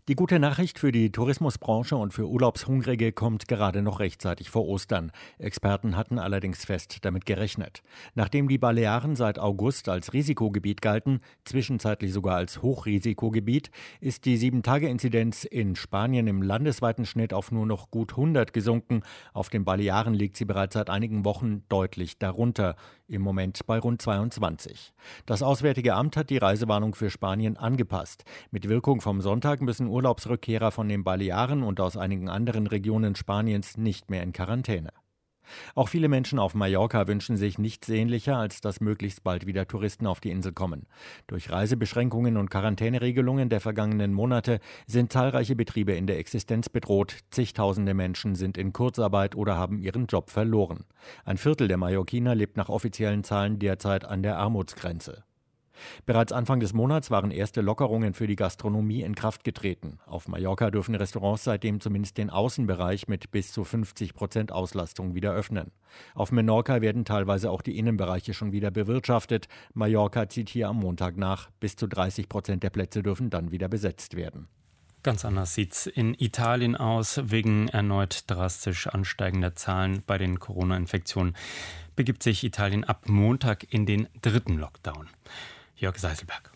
Die gute Nachricht für die Tourismusbranche und für Urlaubshungrige kommt gerade noch rechtzeitig vor Ostern. Experten hatten allerdings fest damit gerechnet. Nachdem die Balearen seit August als Risikogebiet galten, zwischenzeitlich sogar als Hochrisikogebiet, ist die sieben Tage Inzidenz in Spanien im landesweiten Schnitt auf nur noch gut hundert gesunken. Auf den Balearen liegt sie bereits seit einigen Wochen deutlich darunter, im Moment bei rund zweiundzwanzig. Das Auswärtige Amt hat die Reisewarnung für Spanien angepasst. Mit Wirkung vom Sonntag müssen Urlaubsrückkehrer von den Balearen und aus einigen anderen Regionen Spaniens nicht mehr in Quarantäne. Auch viele Menschen auf Mallorca wünschen sich nichts sehnlicher, als dass möglichst bald wieder Touristen auf die Insel kommen. Durch Reisebeschränkungen und Quarantäneregelungen der vergangenen Monate sind zahlreiche Betriebe in der Existenz bedroht. Zigtausende Menschen sind in Kurzarbeit oder haben ihren Job verloren. Ein Viertel der Mallorquiner lebt nach offiziellen Zahlen derzeit an der Armutsgrenze. Bereits Anfang des Monats waren erste Lockerungen für die Gastronomie in Kraft getreten. Auf Mallorca dürfen Restaurants seitdem zumindest den Außenbereich mit bis zu fünfzig Prozent Auslastung wieder öffnen. Auf Menorca werden teilweise auch die Innenbereiche schon wieder bewirtschaftet. Mallorca zieht hier am Montag nach. Bis zu dreißig Prozent der Plätze dürfen dann wieder besetzt werden. Ganz anders sieht es in Italien aus. Wegen erneut drastisch ansteigender Zahlen bei den Corona-Infektionen begibt sich Italien ab Montag in den dritten Lockdown. Jörg Seiselberg.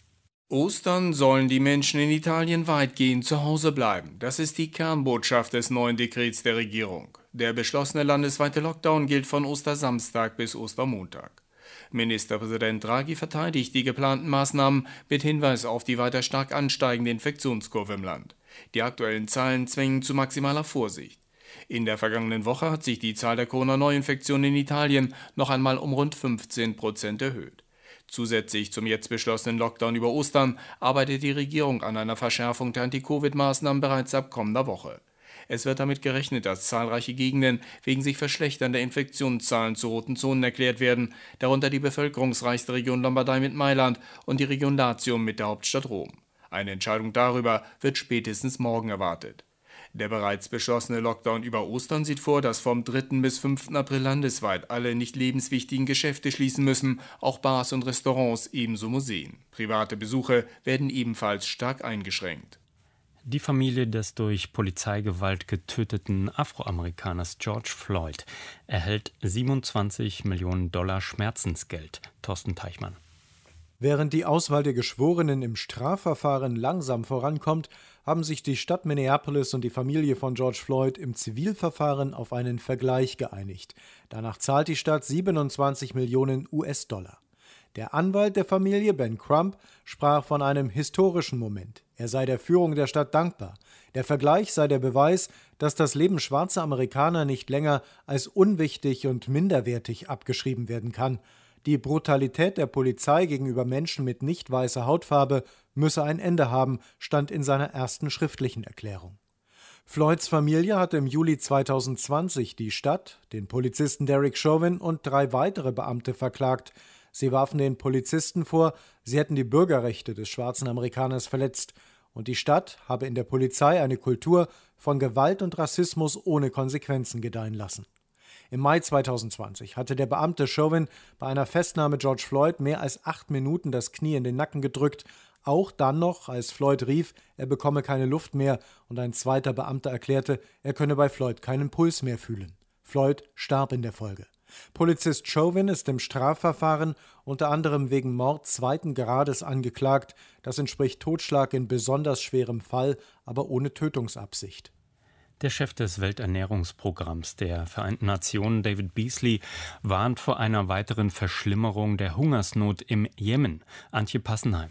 Ostern sollen die Menschen in Italien weitgehend zu Hause bleiben. Das ist die Kernbotschaft des neuen Dekrets der Regierung. Der beschlossene landesweite Lockdown gilt von Ostersamstag bis Ostermontag. Ministerpräsident Draghi verteidigt die geplanten Maßnahmen mit Hinweis auf die weiter stark ansteigende Infektionskurve im Land. Die aktuellen Zahlen zwingen zu maximaler Vorsicht. In der vergangenen Woche hat sich die Zahl der Corona-Neuinfektionen in Italien noch einmal um rund fünfzehn Prozent erhöht. Zusätzlich zum jetzt beschlossenen Lockdown über Ostern arbeitet die Regierung an einer Verschärfung der Anti-Covid-Maßnahmen bereits ab kommender Woche. Es wird damit gerechnet, dass zahlreiche Gegenden wegen sich verschlechternder Infektionszahlen zu roten Zonen erklärt werden, darunter die bevölkerungsreichste Region Lombardei mit Mailand und die Region Latium mit der Hauptstadt Rom. Eine Entscheidung darüber wird spätestens morgen erwartet. Der bereits beschlossene Lockdown über Ostern sieht vor, dass vom dritten bis fünften April landesweit alle nicht lebenswichtigen Geschäfte schließen müssen, auch Bars und Restaurants, ebenso Museen. Private Besuche werden ebenfalls stark eingeschränkt. Die Familie des durch Polizeigewalt getöteten Afroamerikaners George Floyd erhält siebenundzwanzig Millionen Dollar Schmerzensgeld. Thorsten Teichmann. Während die Auswahl der Geschworenen im Strafverfahren langsam vorankommt, haben sich die Stadt Minneapolis und die Familie von George Floyd im Zivilverfahren auf einen Vergleich geeinigt. Danach zahlt die Stadt siebenundzwanzig Millionen U S-Dollar. Der Anwalt der Familie, Ben Crump, sprach von einem historischen Moment. Er sei der Führung der Stadt dankbar. Der Vergleich sei der Beweis, dass das Leben schwarzer Amerikaner nicht länger als unwichtig und minderwertig abgeschrieben werden kann. Die Brutalität der Polizei gegenüber Menschen mit nicht weißer Hautfarbe müsse ein Ende haben, stand in seiner ersten schriftlichen Erklärung. Floyds Familie hatte im Juli zweitausendzwanzig die Stadt, den Polizisten Derek Chauvin und drei weitere Beamte verklagt. Sie warfen den Polizisten vor, sie hätten die Bürgerrechte des schwarzen Amerikaners verletzt. Und die Stadt habe in der Polizei eine Kultur von Gewalt und Rassismus ohne Konsequenzen gedeihen lassen. Im Mai zweitausendzwanzig hatte der Beamte Chauvin bei einer Festnahme George Floyd mehr als acht Minuten das Knie in den Nacken gedrückt, auch dann noch, als Floyd rief, er bekomme keine Luft mehr und ein zweiter Beamter erklärte, er könne bei Floyd keinen Puls mehr fühlen. Floyd starb in der Folge. Polizist Chauvin ist im Strafverfahren unter anderem wegen Mord zweiten Grades angeklagt. Das entspricht Totschlag in besonders schwerem Fall, aber ohne Tötungsabsicht. Der Chef des Welternährungsprogramms der Vereinten Nationen, David Beasley, warnt vor einer weiteren Verschlimmerung der Hungersnot im Jemen. Antje Passenheim.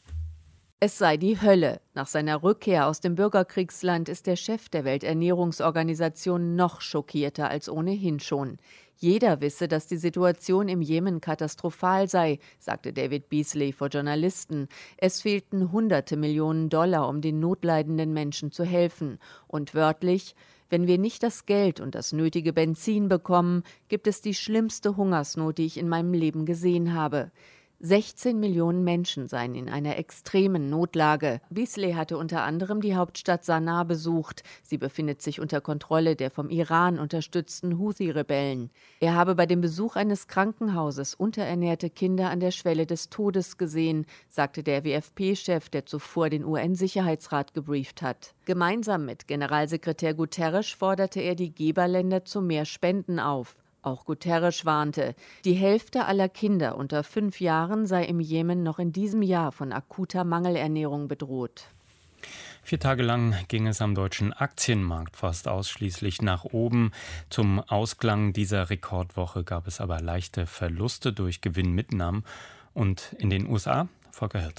Es sei die Hölle. Nach seiner Rückkehr aus dem Bürgerkriegsland ist der Chef der Welternährungsorganisation noch schockierter als ohnehin schon. Jeder wisse, dass die Situation im Jemen katastrophal sei, sagte David Beasley vor Journalisten. Es fehlten hunderte Millionen Dollar, um den notleidenden Menschen zu helfen. Und wörtlich: Wenn wir nicht das Geld und das nötige Benzin bekommen, gibt es die schlimmste Hungersnot, die ich in meinem Leben gesehen habe. sechzehn Millionen Menschen seien in einer extremen Notlage. Beasley hatte unter anderem die Hauptstadt Sanaa besucht. Sie befindet sich unter Kontrolle der vom Iran unterstützten Houthi-Rebellen. Er habe bei dem Besuch eines Krankenhauses unterernährte Kinder an der Schwelle des Todes gesehen, sagte der W F P-Chef, der zuvor den U N-Sicherheitsrat gebrieft hat. Gemeinsam mit Generalsekretär Guterres forderte er die Geberländer zu mehr Spenden auf. Auch Guterres warnte, die Hälfte aller Kinder unter fünf Jahren sei im Jemen noch in diesem Jahr von akuter Mangelernährung bedroht. Vier Tage lang ging es am deutschen Aktienmarkt fast ausschließlich nach oben. Zum Ausklang dieser Rekordwoche gab es aber leichte Verluste durch Gewinnmitnahmen. Und in den U S A, Volker Hirt.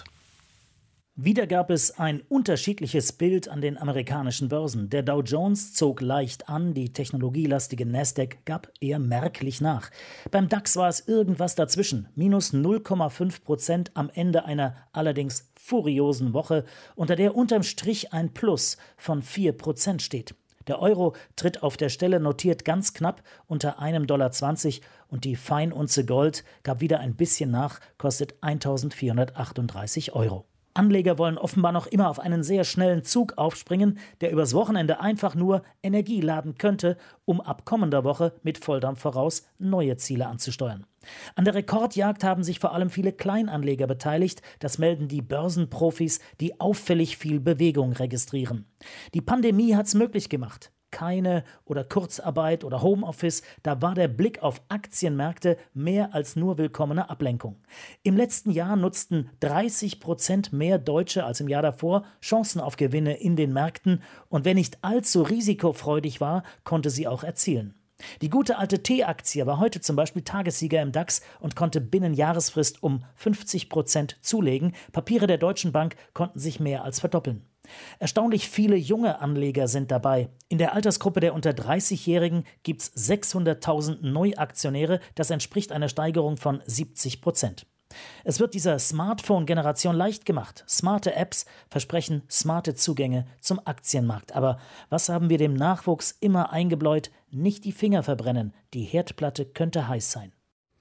Wieder gab es ein unterschiedliches Bild an den amerikanischen Börsen. Der Dow Jones zog leicht an, die technologielastige Nasdaq gab eher merklich nach. Beim DAX war es irgendwas dazwischen, minus null Komma fünf Prozent am Ende einer allerdings furiosen Woche, unter der unterm Strich ein Plus von vier Prozent steht. Der Euro tritt auf der Stelle, notiert ganz knapp unter einem Dollar zwanzig und die Feinunze Gold gab wieder ein bisschen nach, kostet eintausendvierhundertachtunddreißig Euro. Anleger wollen offenbar noch immer auf einen sehr schnellen Zug aufspringen, der übers Wochenende einfach nur Energie laden könnte, um ab kommender Woche mit Volldampf voraus neue Ziele anzusteuern. An der Rekordjagd haben sich vor allem viele Kleinanleger beteiligt, das melden die Börsenprofis, die auffällig viel Bewegung registrieren. Die Pandemie hat's möglich gemacht. Keine oder Kurzarbeit oder Homeoffice, da war der Blick auf Aktienmärkte mehr als nur willkommene Ablenkung. Im letzten Jahr nutzten dreißig Prozent mehr Deutsche als im Jahr davor Chancen auf Gewinne in den Märkten und wer nicht allzu risikofreudig war, konnte sie auch erzielen. Die gute alte T-Aktie war heute zum Beispiel Tagessieger im DAX und konnte binnen Jahresfrist um fünfzig Prozent zulegen. Papiere der Deutschen Bank konnten sich mehr als verdoppeln. Erstaunlich viele junge Anleger sind dabei. In der Altersgruppe der unter dreißigjährigen gibt es sechshunderttausend Neuaktionäre. Das entspricht einer Steigerung von siebzig Prozent. Es wird dieser Smartphone-Generation leicht gemacht. Smarte Apps versprechen smarte Zugänge zum Aktienmarkt. Aber was haben wir dem Nachwuchs immer eingebläut? Nicht die Finger verbrennen. Die Herdplatte könnte heiß sein.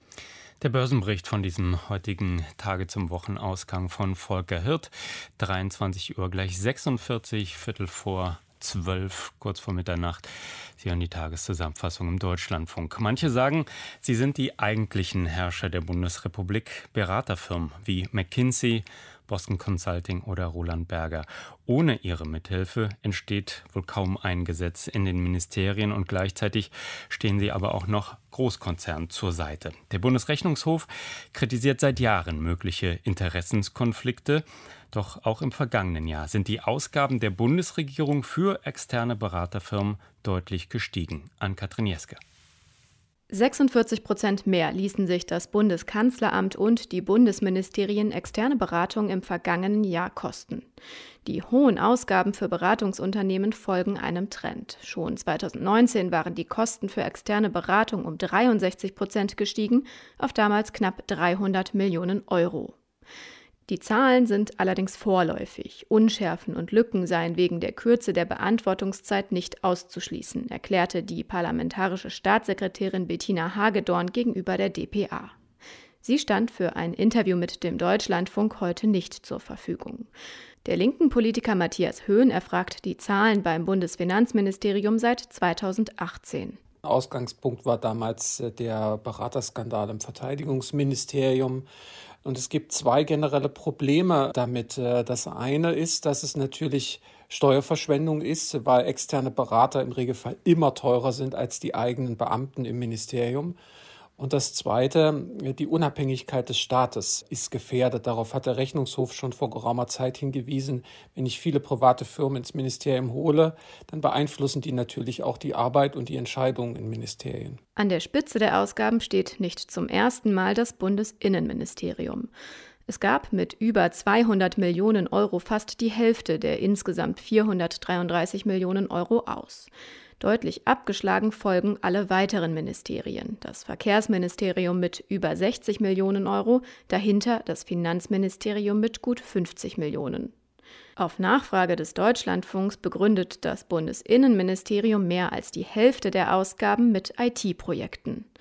Der Börsenbericht von diesem heutigen Tage zum Wochenausgang von Volker Hirt. dreiundzwanzig Uhr gleich sechsundvierzig, Viertel vor zwölf, kurz vor Mitternacht. Sie hören die Tageszusammenfassung im Deutschlandfunk. Manche sagen, sie sind die eigentlichen Herrscher der Bundesrepublik. Beraterfirmen wie McKinsey, Boston Consulting oder Roland Berger. Ohne ihre Mithilfe entsteht wohl kaum ein Gesetz in den Ministerien und gleichzeitig stehen sie aber auch noch Großkonzernen zur Seite. Der Bundesrechnungshof kritisiert seit Jahren mögliche Interessenskonflikte. Doch auch im vergangenen Jahr sind die Ausgaben der Bundesregierung für externe Beraterfirmen deutlich gestiegen. Ann-Kathrin Jeske. sechsundvierzig Prozent mehr ließen sich das Bundeskanzleramt und die Bundesministerien externe Beratung im vergangenen Jahr kosten. Die hohen Ausgaben für Beratungsunternehmen folgen einem Trend. Schon zweitausendneunzehn waren die Kosten für externe Beratung um dreiundsechzig Prozent gestiegen, auf damals knapp dreihundert Millionen Euro. Die Zahlen sind allerdings vorläufig. Unschärfen und Lücken seien wegen der Kürze der Beantwortungszeit nicht auszuschließen, erklärte die parlamentarische Staatssekretärin Bettina Hagedorn gegenüber der d p a. Sie stand für ein Interview mit dem Deutschlandfunk heute nicht zur Verfügung. Der linken Politiker Matthias Höhn erfragt die Zahlen beim Bundesfinanzministerium seit zweitausendachtzehn. Ausgangspunkt war damals der Beraterskandal im Verteidigungsministerium. Und es gibt zwei generelle Probleme damit. Das eine ist, dass es natürlich Steuerverschwendung ist, weil externe Berater im Regelfall immer teurer sind als die eigenen Beamten im Ministerium. Und das Zweite, die Unabhängigkeit des Staates ist gefährdet. Darauf hat der Rechnungshof schon vor geraumer Zeit hingewiesen. Wenn ich viele private Firmen ins Ministerium hole, dann beeinflussen die natürlich auch die Arbeit und die Entscheidungen in Ministerien. An der Spitze der Ausgaben steht nicht zum ersten Mal das Bundesinnenministerium. Es gab mit über zweihundert Millionen Euro fast die Hälfte der insgesamt vierhundertdreiunddreißig Millionen Euro aus. Deutlich abgeschlagen folgen alle weiteren Ministerien. Das Verkehrsministerium mit über sechzig Millionen Euro, dahinter das Finanzministerium mit gut fünfzig Millionen. Auf Nachfrage des Deutschlandfunks begründet das Bundesinnenministerium mehr als die Hälfte der Ausgaben mit I T-Projekten.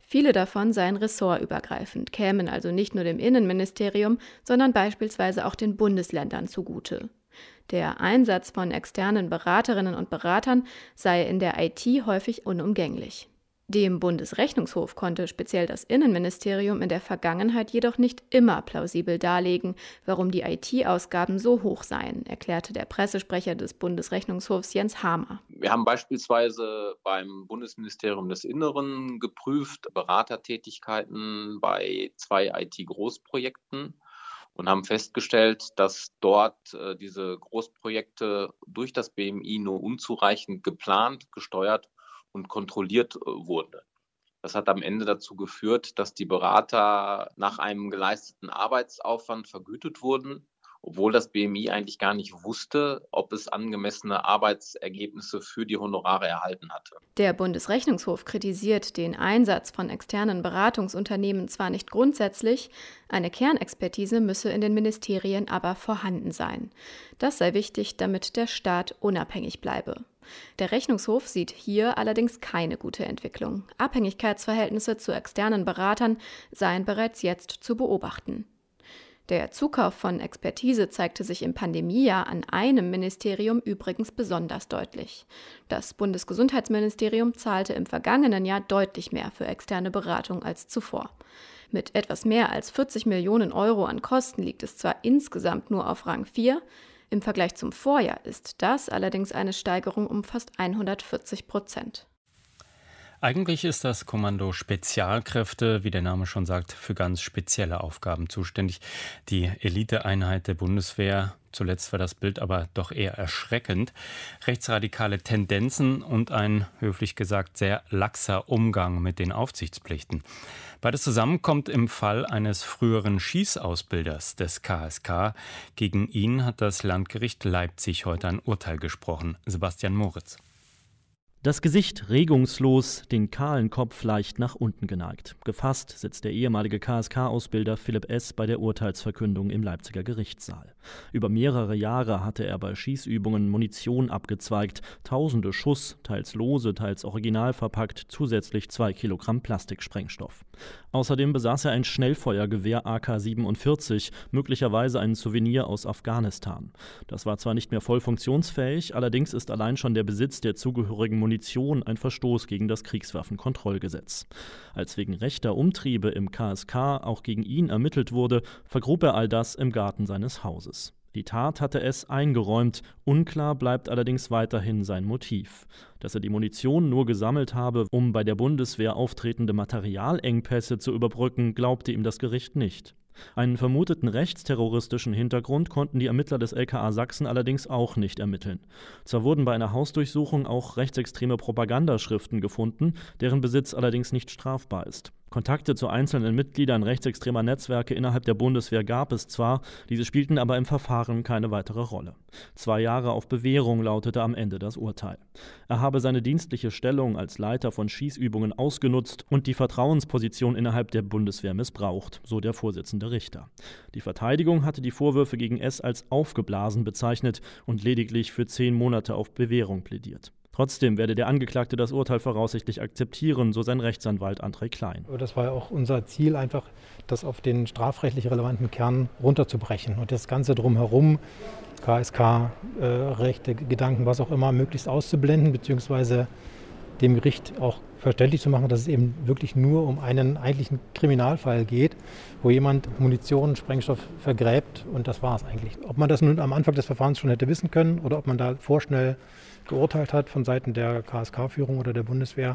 Viele davon seien ressortübergreifend, kämen also nicht nur dem Innenministerium, sondern beispielsweise auch den Bundesländern zugute. Der Einsatz von externen Beraterinnen und Beratern sei in der I T häufig unumgänglich. Dem Bundesrechnungshof konnte speziell das Innenministerium in der Vergangenheit jedoch nicht immer plausibel darlegen, warum die I T-Ausgaben so hoch seien, erklärte der Pressesprecher des Bundesrechnungshofs Jens Hamer. Wir haben beispielsweise beim Bundesministerium des Inneren geprüft, Beratertätigkeiten bei zwei I T-Großprojekten und haben festgestellt, dass dort äh, diese Großprojekte durch das B M I nur unzureichend geplant, gesteuert und kontrolliert wurde. Das hat am Ende dazu geführt, dass die Berater nach einem geleisteten Arbeitsaufwand vergütet wurden, obwohl das B M I eigentlich gar nicht wusste, ob es angemessene Arbeitsergebnisse für die Honorare erhalten hatte. Der Bundesrechnungshof kritisiert den Einsatz von externen Beratungsunternehmen zwar nicht grundsätzlich, eine Kernexpertise müsse in den Ministerien aber vorhanden sein. Das sei wichtig, damit der Staat unabhängig bleibe. Der Rechnungshof sieht hier allerdings keine gute Entwicklung. Abhängigkeitsverhältnisse zu externen Beratern seien bereits jetzt zu beobachten. Der Zukauf von Expertise zeigte sich im Pandemiejahr an einem Ministerium übrigens besonders deutlich. Das Bundesgesundheitsministerium zahlte im vergangenen Jahr deutlich mehr für externe Beratung als zuvor. Mit etwas mehr als vierzig Millionen Euro an Kosten liegt es zwar insgesamt nur auf Rang vier, im Vergleich zum Vorjahr ist das allerdings eine Steigerung um fast hundertvierzig Prozent. Eigentlich ist das Kommando Spezialkräfte, wie der Name schon sagt, für ganz spezielle Aufgaben zuständig. Die Eliteeinheit der Bundeswehr, zuletzt war das Bild aber doch eher erschreckend. Rechtsradikale Tendenzen und ein, höflich gesagt, sehr laxer Umgang mit den Aufsichtspflichten. Beides zusammen kommt im Fall eines früheren Schießausbilders des K S K. Gegen ihn hat das Landgericht Leipzig heute ein Urteil gesprochen. Sebastian Moritz. Das Gesicht regungslos, den kahlen Kopf leicht nach unten geneigt. Gefasst sitzt der ehemalige K S K-Ausbilder Philipp S. bei der Urteilsverkündung im Leipziger Gerichtssaal. Über mehrere Jahre hatte er bei Schießübungen Munition abgezweigt, tausende Schuss, teils lose, teils original verpackt, zusätzlich zwei Kilogramm Plastiksprengstoff. Außerdem besaß er ein Schnellfeuergewehr A K siebenundvierzig, möglicherweise ein Souvenir aus Afghanistan. Das war zwar nicht mehr voll funktionsfähig, allerdings ist allein schon der Besitz der zugehörigen Munition ein Verstoß gegen das Kriegswaffenkontrollgesetz. Als wegen rechter Umtriebe im K S K auch gegen ihn ermittelt wurde, vergrub er all das im Garten seines Hauses. Die Tat hatte es eingeräumt, unklar bleibt allerdings weiterhin sein Motiv. Dass er die Munition nur gesammelt habe, um bei der Bundeswehr auftretende Materialengpässe zu überbrücken, glaubte ihm das Gericht nicht. Einen vermuteten rechtsterroristischen Hintergrund konnten die Ermittler des L K A Sachsen allerdings auch nicht ermitteln. Zwar wurden bei einer Hausdurchsuchung auch rechtsextreme Propagandaschriften gefunden, deren Besitz allerdings nicht strafbar ist. Kontakte zu einzelnen Mitgliedern rechtsextremer Netzwerke innerhalb der Bundeswehr gab es zwar, diese spielten aber im Verfahren keine weitere Rolle. Zwei Jahre auf Bewährung lautete am Ende das Urteil. Er habe seine dienstliche Stellung als Leiter von Schießübungen ausgenutzt und die Vertrauensposition innerhalb der Bundeswehr missbraucht, so der Vorsitzende Richter. Die Verteidigung hatte die Vorwürfe gegen S. als aufgeblasen bezeichnet und lediglich für zehn Monate auf Bewährung plädiert. Trotzdem werde der Angeklagte das Urteil voraussichtlich akzeptieren, so sein Rechtsanwalt André Klein. Das war ja auch unser Ziel, einfach das auf den strafrechtlich relevanten Kern runterzubrechen und das Ganze drumherum, K S K, äh, Rechte, Gedanken, was auch immer, möglichst auszublenden, beziehungsweise dem Gericht auch verständlich zu machen, dass es eben wirklich nur um einen eigentlichen Kriminalfall geht, wo jemand Munition, Sprengstoff vergräbt und das war es eigentlich. Ob man das nun am Anfang des Verfahrens schon hätte wissen können oder ob man da vorschnell geurteilt hat von Seiten der K S K-Führung oder der Bundeswehr,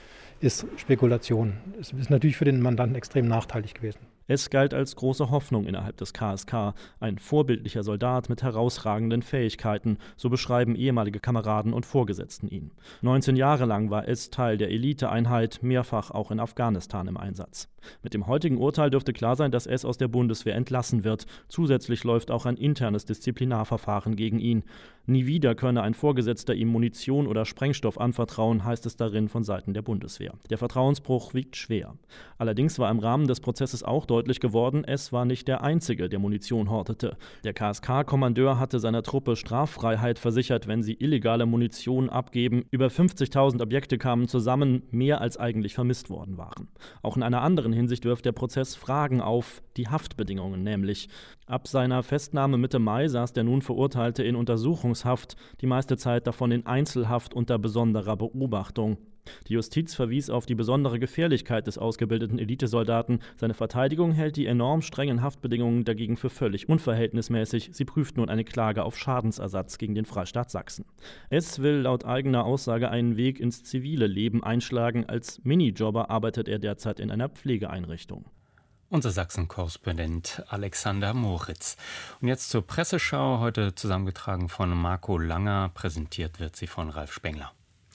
ist Spekulation. Es ist natürlich für den Mandanten extrem nachteilig gewesen. Es galt als große Hoffnung innerhalb des K S K, ein vorbildlicher Soldat mit herausragenden Fähigkeiten, so beschreiben ehemalige Kameraden und Vorgesetzten ihn. neunzehn Jahre lang war es Teil der Eliteeinheit, mehrfach auch in Afghanistan im Einsatz. Mit dem heutigen Urteil dürfte klar sein, dass es aus der Bundeswehr entlassen wird. Zusätzlich läuft auch ein internes Disziplinarverfahren gegen ihn. Nie wieder könne ein Vorgesetzter ihm Munition oder Sprengstoff anvertrauen, heißt es darin von Seiten der Bundeswehr. Der Vertrauensbruch wiegt schwer. Allerdings war im Rahmen des Prozesses auch deutlich, deutlich geworden, es war nicht der Einzige, der Munition hortete. Der K S K-Kommandeur hatte seiner Truppe Straffreiheit versichert, wenn sie illegale Munition abgeben. Über fünfzigtausend Objekte kamen zusammen, mehr als eigentlich vermisst worden waren. Auch in einer anderen Hinsicht wirft der Prozess Fragen auf, die Haftbedingungen nämlich. Ab seiner Festnahme Mitte Mai saß der nun Verurteilte in Untersuchungshaft, die meiste Zeit davon in Einzelhaft unter besonderer Beobachtung. Die Justiz verwies auf die besondere Gefährlichkeit des ausgebildeten Elitesoldaten. Seine Verteidigung hält die enorm strengen Haftbedingungen dagegen für völlig unverhältnismäßig. Sie prüft nun eine Klage auf Schadensersatz gegen den Freistaat Sachsen. Es will laut eigener Aussage einen Weg ins zivile Leben einschlagen. Als Minijobber arbeitet er derzeit in einer Pflegeeinrichtung. Unser Sachsen-Korrespondent Alexander Moritz. Und jetzt zur Presseschau, heute zusammengetragen von Marco Langer. Präsentiert wird sie von Ralf Spengler.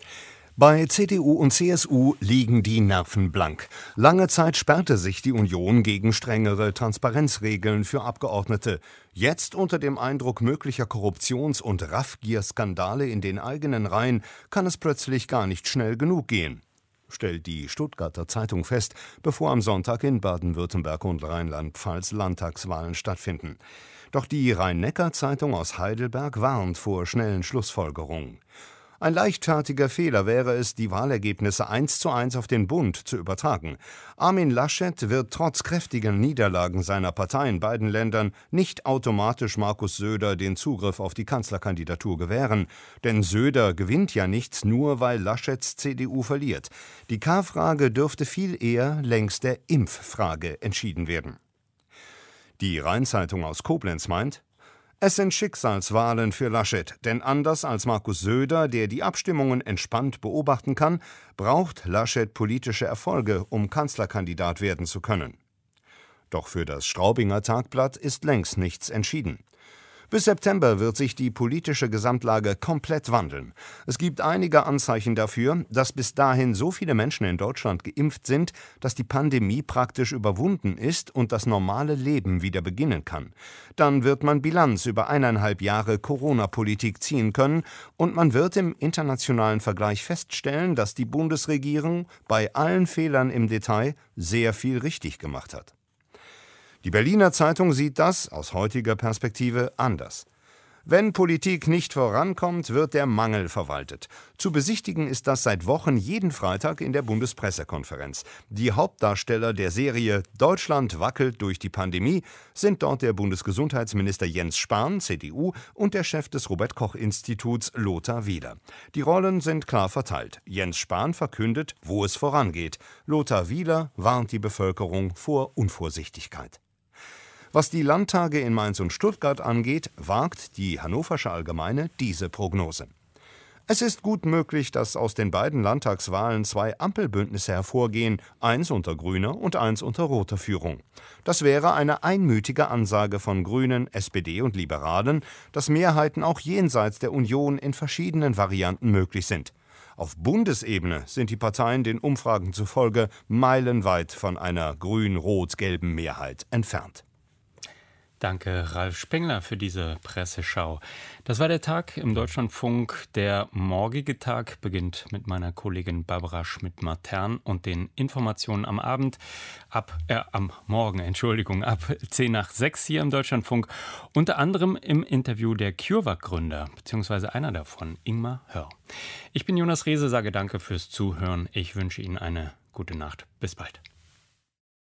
Bei C D U und C S U liegen die Nerven blank. Lange Zeit sperrte sich die Union gegen strengere Transparenzregeln für Abgeordnete. Jetzt, unter dem Eindruck möglicher Korruptions- und Raffgier-Skandale in den eigenen Reihen, kann es plötzlich gar nicht schnell genug gehen, stellt die Stuttgarter Zeitung fest, bevor am Sonntag in Baden-Württemberg und Rheinland-Pfalz Landtagswahlen stattfinden. Doch die Rhein-Neckar-Zeitung aus Heidelberg warnt vor schnellen Schlussfolgerungen. Ein leichtfertiger Fehler wäre es, die Wahlergebnisse eins zu eins auf den Bund zu übertragen. Armin Laschet wird trotz kräftiger Niederlagen seiner Partei in beiden Ländern nicht automatisch Markus Söder den Zugriff auf die Kanzlerkandidatur gewähren. Denn Söder gewinnt ja nichts, nur weil Laschets C D U verliert. Die K-Frage dürfte viel eher längs der Impffrage entschieden werden. Die Rhein-Zeitung aus Koblenz meint: Es sind Schicksalswahlen für Laschet, denn anders als Markus Söder, der die Abstimmungen entspannt beobachten kann, braucht Laschet politische Erfolge, um Kanzlerkandidat werden zu können. Doch für das Straubinger Tagblatt ist längst nichts entschieden. Bis September wird sich die politische Gesamtlage komplett wandeln. Es gibt einige Anzeichen dafür, dass bis dahin so viele Menschen in Deutschland geimpft sind, dass die Pandemie praktisch überwunden ist und das normale Leben wieder beginnen kann. Dann wird man Bilanz über eineinhalb Jahre Corona-Politik ziehen können und man wird im internationalen Vergleich feststellen, dass die Bundesregierung bei allen Fehlern im Detail sehr viel richtig gemacht hat. Die Berliner Zeitung sieht das aus heutiger Perspektive anders. Wenn Politik nicht vorankommt, wird der Mangel verwaltet. Zu besichtigen ist das seit Wochen jeden Freitag in der Bundespressekonferenz. Die Hauptdarsteller der Serie Deutschland wackelt durch die Pandemie sind dort der Bundesgesundheitsminister Jens Spahn, C D U, und der Chef des Robert-Koch-Instituts, Lothar Wieler. Die Rollen sind klar verteilt. Jens Spahn verkündet, wo es vorangeht. Lothar Wieler warnt die Bevölkerung vor Unvorsichtigkeit. Was die Landtage in Mainz und Stuttgart angeht, wagt die Hannoversche Allgemeine diese Prognose. Es ist gut möglich, dass aus den beiden Landtagswahlen zwei Ampelbündnisse hervorgehen, eins unter grüner und eins unter roter Führung. Das wäre eine einmütige Ansage von Grünen, S P D und Liberalen, dass Mehrheiten auch jenseits der Union in verschiedenen Varianten möglich sind. Auf Bundesebene sind die Parteien den Umfragen zufolge meilenweit von einer grün-rot-gelben Mehrheit entfernt. Danke, Ralf Spengler, für diese Presseschau. Das war der Tag im Deutschlandfunk. Der morgige Tag beginnt mit meiner Kollegin Barbara Schmidt-Matern und den Informationen am Abend, ab, äh, am Morgen, Entschuldigung, ab zehn nach sechs hier im Deutschlandfunk. Unter anderem im Interview der CureVac-Gründer, beziehungsweise einer davon, Ingmar Hörr. Ich bin Jonas Rehse, sage danke fürs Zuhören. Ich wünsche Ihnen eine gute Nacht. Bis bald.